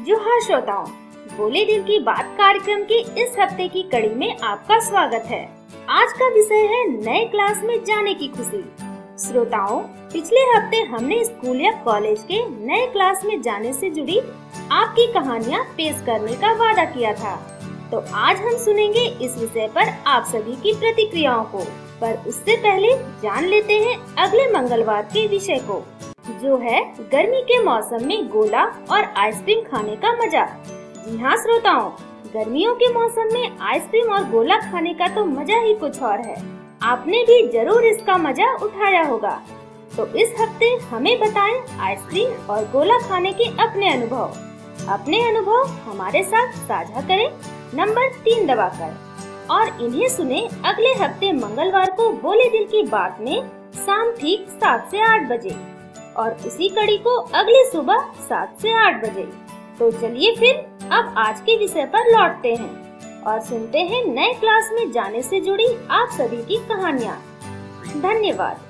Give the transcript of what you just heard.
जोहार श्रोताओं, बोले दिल की बात कार्यक्रम के इस हफ्ते की कड़ी में आपका स्वागत है। आज का विषय है नए क्लास में जाने की खुशी। श्रोताओं, पिछले हफ्ते हमने स्कूल या कॉलेज के नए क्लास में जाने से जुड़ी आपकी कहानियाँ पेश करने का वादा किया था। तो आज हम सुनेंगे इस विषय पर आप सभी की प्रतिक्रियाओं को। पर उससे पहले जान लेते हैं अगले मंगलवार के विषय को, जो है गर्मी के मौसम में गोला और आइसक्रीम खाने का मजा। जी हाँ श्रोताओं, गर्मियों के मौसम में आइसक्रीम और गोला खाने का तो मजा ही कुछ और है। आपने भी जरूर इसका मजा उठाया होगा। तो इस हफ्ते हमें बताएं आइसक्रीम और गोला खाने के अपने अनुभव हमारे साथ साझा करें नंबर 3 दबाकर, और इन्हें सुने अगले हफ्ते मंगलवार को बोले दिल की बात में शाम ठीक 7 से 8 बजे, और उसी कड़ी को अगली सुबह 7 से 8 बजे। तो चलिए फिर अब आज के विषय पर लौटते हैं और सुनते हैं नए क्लास में जाने से जुड़ी आप सभी की कहानियाँ। धन्यवाद।